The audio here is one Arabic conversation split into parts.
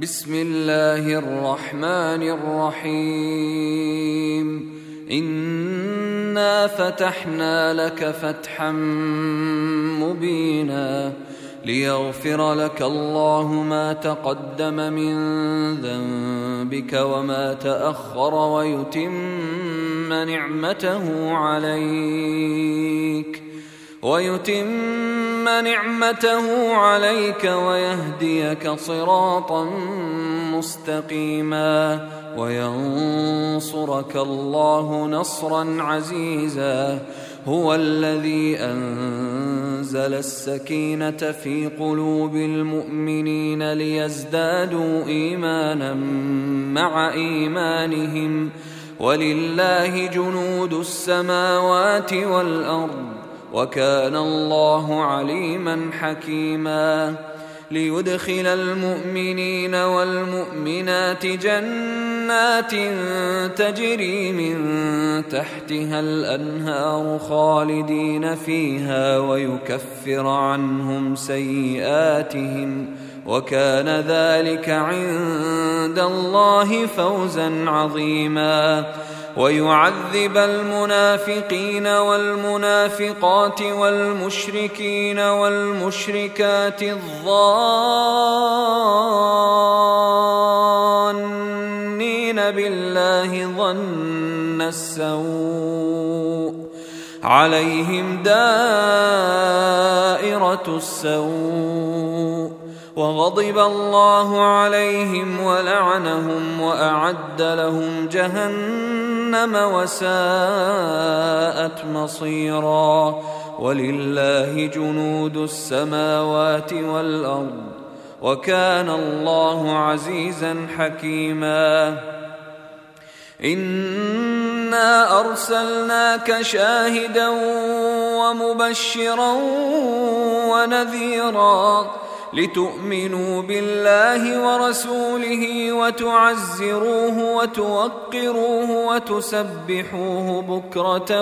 بسم الله الرحمن الرحيم. إنا فتحنا لك فتحا مبينا ليغفر لك الله ما تقدم من ذنبك وما تأخر ويتم نعمته عليك ويهديك صراطا مستقيما وينصرك الله نصرا عزيزا. هو الذي أنزل السكينة في قلوب المؤمنين ليزدادوا إيمانا مع إيمانهم ولله جنود السماوات والأرض وكان الله عليما حكيما. ليدخل المؤمنين والمؤمنات جنات تجري من تحتها الأنهار خالدين فيها ويكفر عنهم سيئاتهم وكان ذلك عند الله فوزا عظيما. ويعذب المنافقين والمنافقات والمشركين والمشركات الظانين بالله ظن السوء عليهم دائرة السوء وغضب الله عليهم ولعنهم وأعد لهم جهنم وساءت مصيرا. ولله جنود السماوات والأرض وكان الله عزيزا حكيما. إنا أرسلناك شاهدا ومبشرا ونذيرا لتؤمنوا بالله ورسوله وتعزروه وتوقروه وتسبحوه بكرة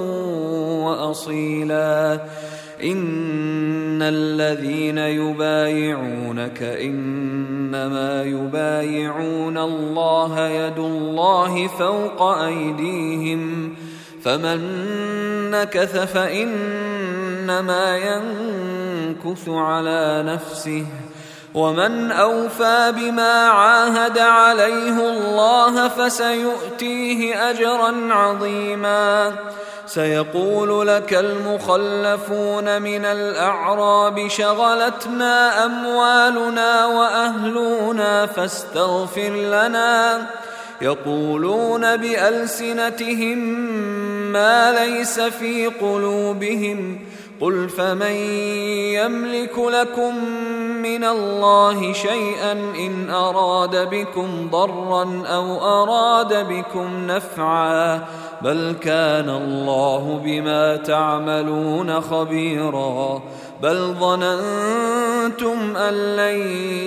وأصيلا. إن الذين يبايعونك إنما يبايعون الله يد الله فوق أيديهم فمن نكث فإنما ينكث على نفسه ومن أوفى بما عاهد عليه الله فسيؤتيه أجرا عظيما. سيقول لك المخلفون من الأعراب شغلتنا أموالنا وأهلنا فاستغفر لنا يقولون بألسنتهم ما ليس في قلوبهم قل فمن يملك لكم من الله شيئا إن أراد بكم ضرا أو أراد بكم نفعا بل كان الله بما تعملون خبيرا. بل ظننتم أن لن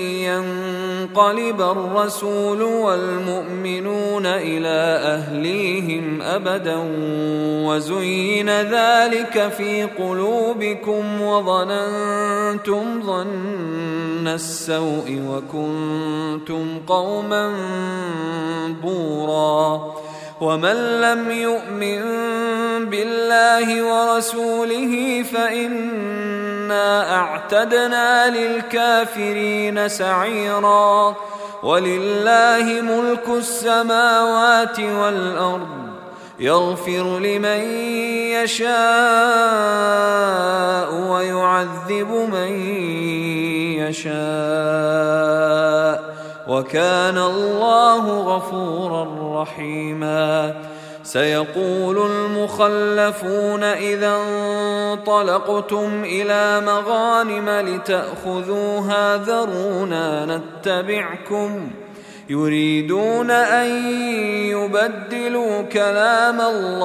ينقلب الرسول والمؤمنون إلى أهليهم أبدا وزين ذلك في قلوبكم وظننتم ظن السوء وكنتم قوما بورا. ومن لم يؤمن بالله ورسوله فإنا أعتدنا للكافرين سعيرا. ولله ملك السماوات والأرض يغفر لمن يشاء ويعذب من يشاء وكان الله غفورا رحيما. سيقول المخلفون إذا انطلقتم إلى مغانم لتأخذوها ذرونا نتبعكم يريدون أن يبدلوا كلام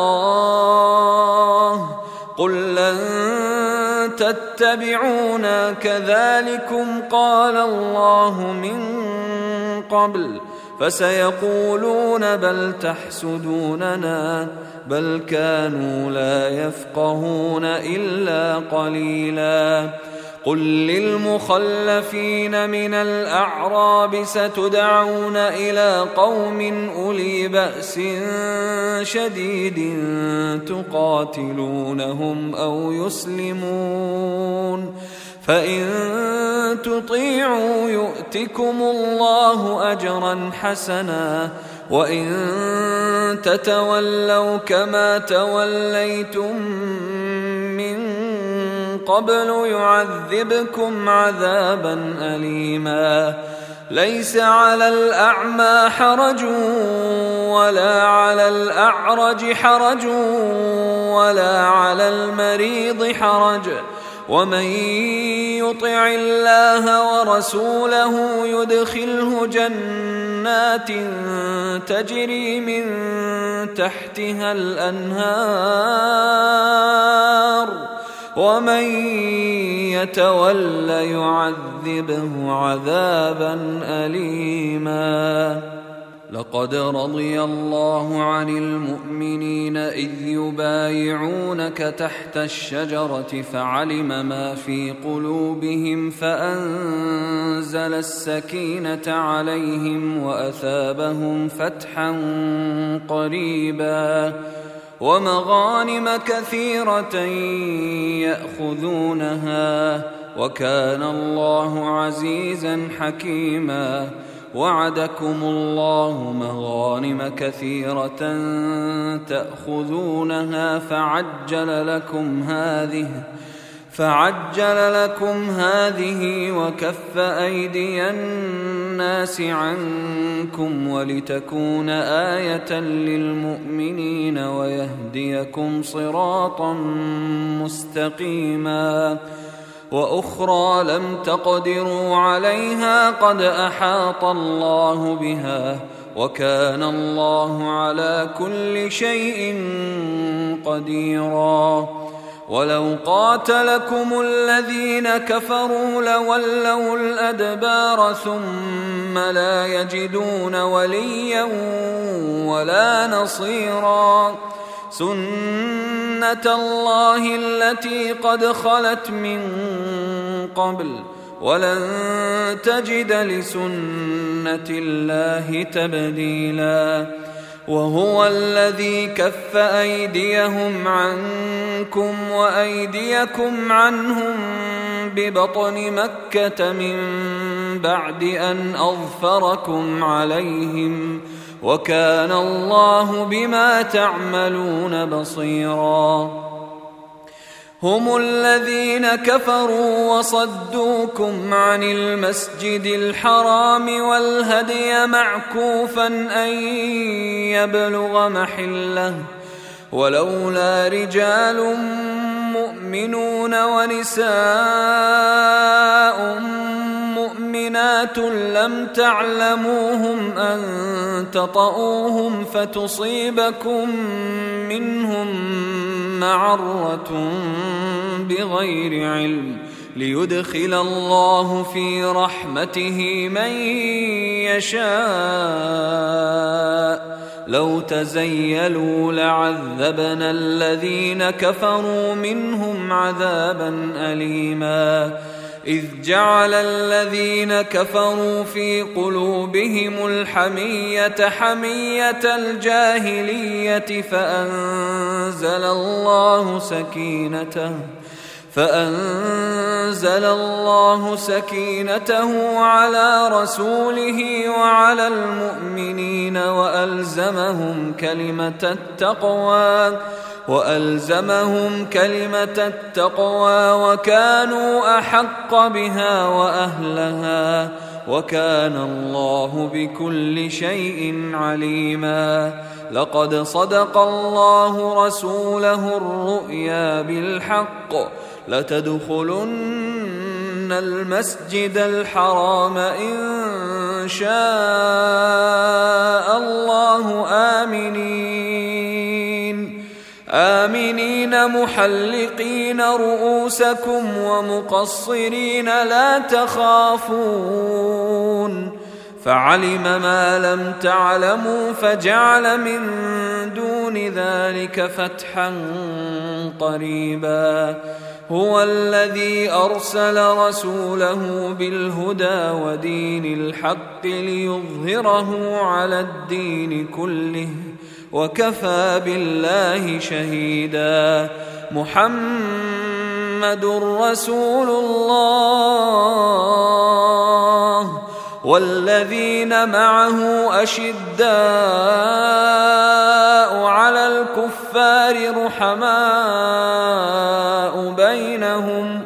الله قل لن تتبعونا كذلكم قال الله من قبل فسيقولون بل تحسدوننا بل كانوا لا يفقهون إلا قليلا. قل للمخلفين من الأعراب ستدعون إلى قوم أولي بأس شديد تقاتلونهم أو يسلمون فإن تطيعوا يؤتكم الله أجرا حسنا وإن تتولوا كما توليتم من قبل يعذبكم عذابا أليما ليس على الأعمى حرج ولا على الأعرج حرج ولا على المريض حرج ومن يطع الله ورسوله يدخله جنات تجري من تحتها الأنهار ومن يتول يعذبه عذابا أليما لقد رضي الله عن المؤمنين إذ يبايعونك تحت الشجرة فعلم ما في قلوبهم فأنزل السكينة عليهم وأثابهم فتحا قريبا ومغانم كثيرة يأخذونها وكان الله عزيزا حكيما وعدكم الله مغانم كثيرة تأخذونها فعجل لكم هذه وكف أيدي الناس عنكم ولتكون آية للمؤمنين ويهديكم صراطا مستقيما وأخرى لم تقدروا عليها قد أحاط الله بها وكان الله على كل شيء قديرا ولو قاتلكم الذين كفروا لولوا الأدبار ثم لا يجدون وليا ولا نصيرا سنة الله التي قد خلت من قبل ولن تجد لسنة الله تبديلا وهو الذي كف أيديهم عنكم وأيديكم عنهم ببطن مكة من بعد أن أظفركم عليهم وكان الله بما تعملون بصيرا هم الذين كفروا وصدوكم عن المسجد الحرام والهدي معكوفا أن يبلغ محله ولولا رجال مؤمنون ونساء مؤمنات لم تعلموهم أن تطؤوهم فتصيبكم منهم معرة بغير علم ليدخل الله في رحمته من يشاء لو تزيلوا لعذبنا الذين كفروا منهم عذابا أليما إذ جعل الذين كفروا في قلوبهم الحمية حمية الجاهلية فأنزل الله سكينته على رسوله وعلى المؤمنين وألزمهم كلمة التقوى وكانوا أحق بها وأهلها وكان الله بكل شيء عليما لقد صدق الله رسوله الرؤيا بالحق لتدخلن المسجد الحرام إن شاء الله آمنين محلقين رؤوسكم ومقصرين لا تخافون فعلم ما لم تعلموا فجعل من دون ذلك فتحا قريبا هو الذي أرسل رسوله بالهدى ودين الحق ليظهره على الدين كله وكفى بالله شهيدا. محمد رسول الله والذين معه أشداء على الكفار رحماء بينهم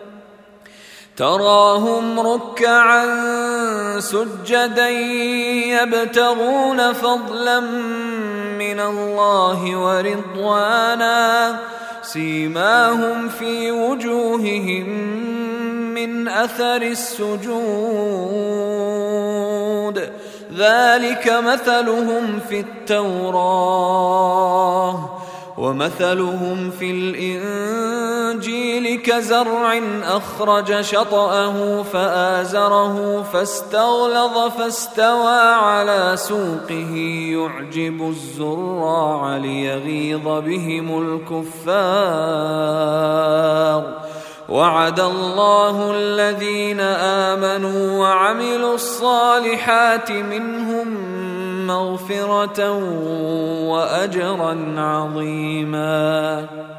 تراهم ركعا سجدا يبتغون فضلا من الله ورضوانا سيماهم في وجوههم من أثر السجود ذلك مثلهم في التوراة ومثلهم في الإنجيل كزرع أخرج شطأه فآزره فاستغلظ فاستوى على سوقه يعجب الزراع ليغيظ بهم الكفار. وعد الله الذين آمنوا وعملوا الصالحات منهم مغفرة وأجرا عظيما.